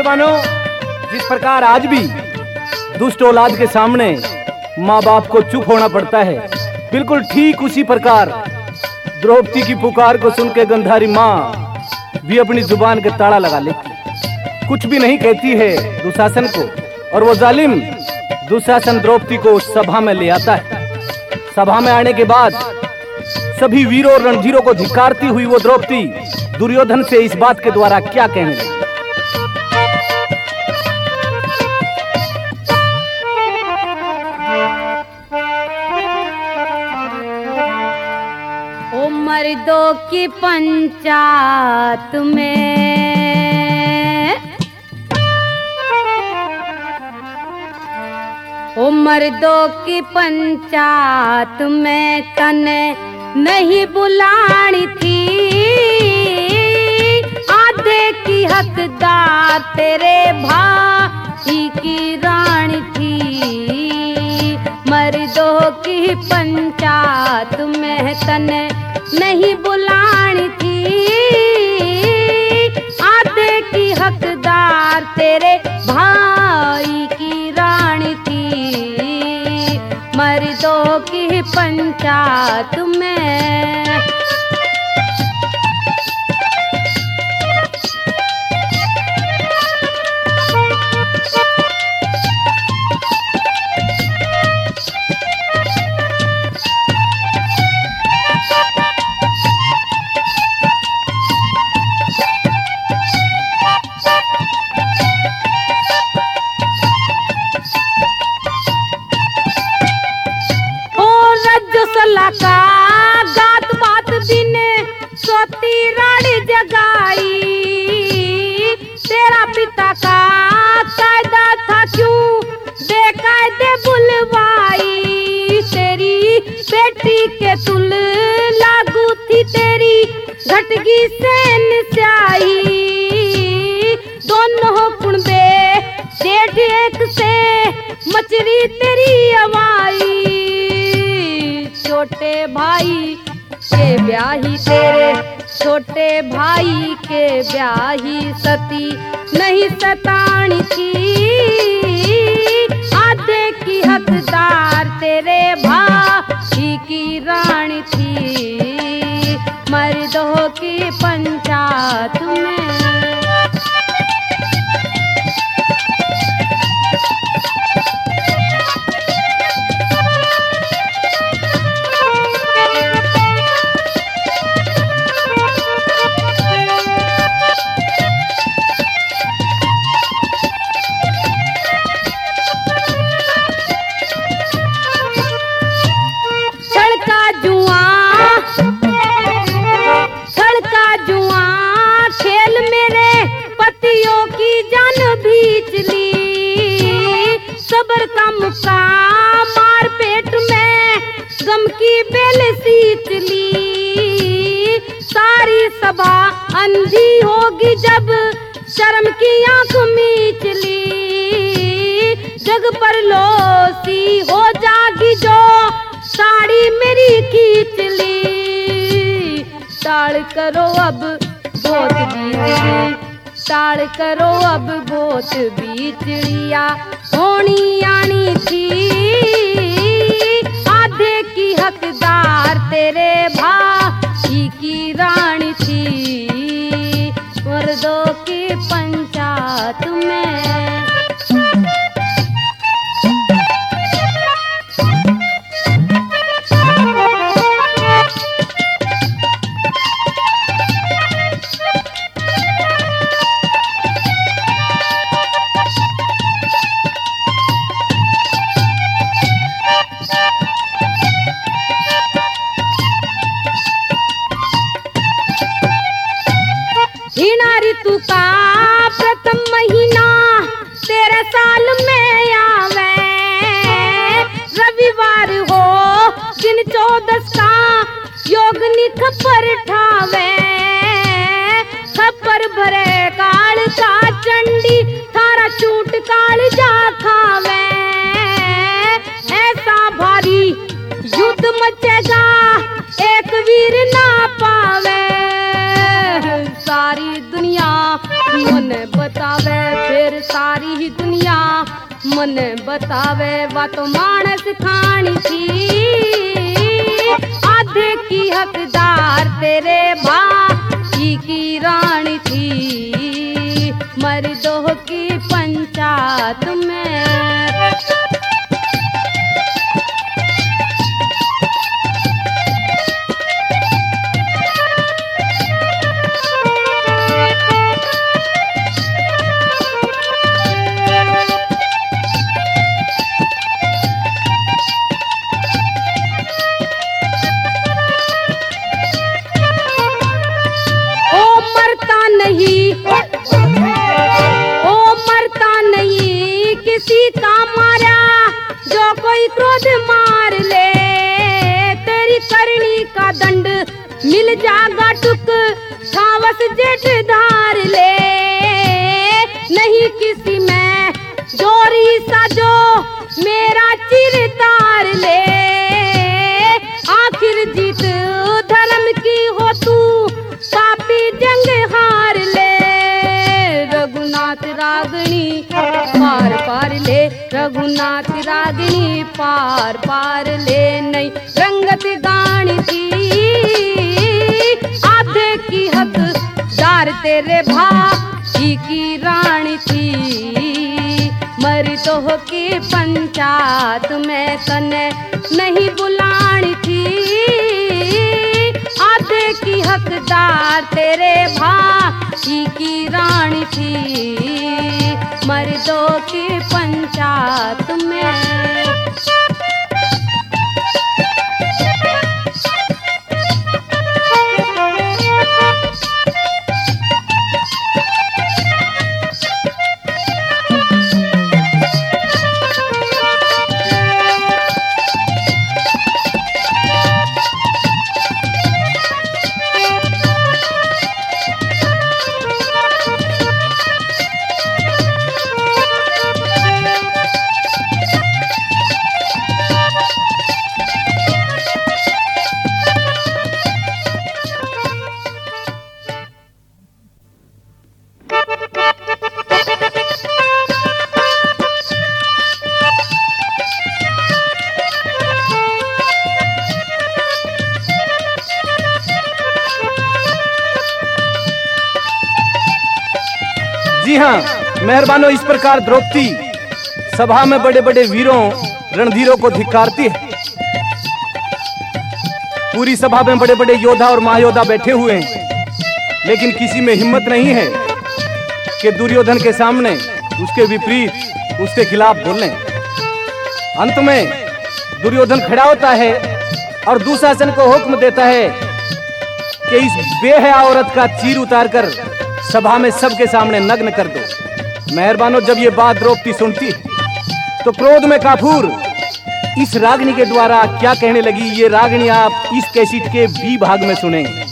मेहरबानों, जिस प्रकार आज भी दुष्ट औलाद के सामने माँ बाप को चुप होना पड़ता है, बिल्कुल ठीक उसी प्रकार द्रौपदी की पुकार को सुन के गंधारी माँ भी अपनी जुबान के ताला लगा लेती, कुछ भी नहीं कहती है दुशासन को। और वो जालिम दुशासन द्रौपदी को उस सभा में ले आता है। सभा में आने के बाद सभी वीरों और रणधीरों को धिक्कारती हुई वो द्रौपदी दुर्योधन से इस बात के द्वारा क्या कहने लगी। मर्दों की पंचायत में, ओ मर्दों की पंचायत में तने नहीं बुलानी थी, आधे की हकदार तेरे भाई की रानी थी। मर्दों की पंचायत में तने नहीं बुलानी थी, आधे की हकदार तेरे भाई की रानी थी। मर्दों की पंचायत में का गात बात दिन सोती रानी जगाई, तेरा पिता का कायदा था क्यों बेकायदे बुलवाई। तेरी बेटी के तुल लागू थी तेरी घटगी सेन स्याही, दोनों कुणबे डेढ़ एक से मचरी तेरी अवाई। छोटे भाई के ब्याही तेरे, छोटे भाई के ब्याही सती नहीं सतानी थी, आधे की हकदार तेरे भाई की रानी थी। मर्दों की पंचायत में सबर का मुक्का मार पेट में गम की बेल सींच ली। सारी सभा अंधी होगी जब शर्म की आंख मीच ली। जग पर लोसी हो जागी जो साड़ी मेरी खींच ली। टाल करो अब बहुत बीच, टाल करो अब बहुत बीचड़िया होनी आनी थी, आधे की हकदार तेरे भाई की रानी थी। मर्दों की पंचायत में ऋतु का प्रथम महीना तेरे साल में आवे, रविवार हो दिन 14 का योगनी खपर ठावे। खपर भरे काल का चंडी थारा चूट काल जा खावे। ऐसा भारी युद्ध मचेगा एक वीर ना पावे। सारी दुनिया मन बतावे फिर सारी ही दुनिया, मन बतावे वा तो मानस खानी थी। आधे की हकदार तेरे भाई की रानी थी, मर्दों की पंचायत में। ओ मरता नहीं किसी का मारा, जो कोई क्रोध मार ले तेरी करनी का दंड मिल जागा टुक, सावस जेठ धार ले। नहीं किसी में जोरी सा जो मेरा चिर तार ले, आखिर जीत धर्म की हो तू पापी जंग हार ले। रघुनाथ रागनी पार पार ले, रघुनाथ रागनी पार पार ले। नहीं रंगत गानी थी आधे की हकदार तेरे भाई की रानी थी, मर्दों की पंचायत में तने नहीं बुलानी थी। आधे की हकदार तेरे भाई की रानी थी, मर्दों की पंचायत में। जी हाँ, मेहरबानो इस प्रकार द्रौपदी सभा में बड़े बड़े वीरों रणधीरों को धिक्कारती है। पूरी सभा में बड़े बड़े योद्धा और महायोद्धा बैठे हुए हैं, लेकिन किसी में हिम्मत नहीं है कि दुर्योधन के सामने उसके विपरीत उसके खिलाफ बोलें। अंत में दुर्योधन खड़ा होता है और दुशासन को हुक्म देता है कि इस बेहया औरत का चीर उतारकर सभा में सबके सामने नग्न कर दो। मेहरबानो जब ये बात द्रौपदी सुनती तो क्रोध में काफूर इस रागनी के द्वारा क्या कहने लगी, ये रागनी आप इस कैसेट के बी भाग में सुनेंगे।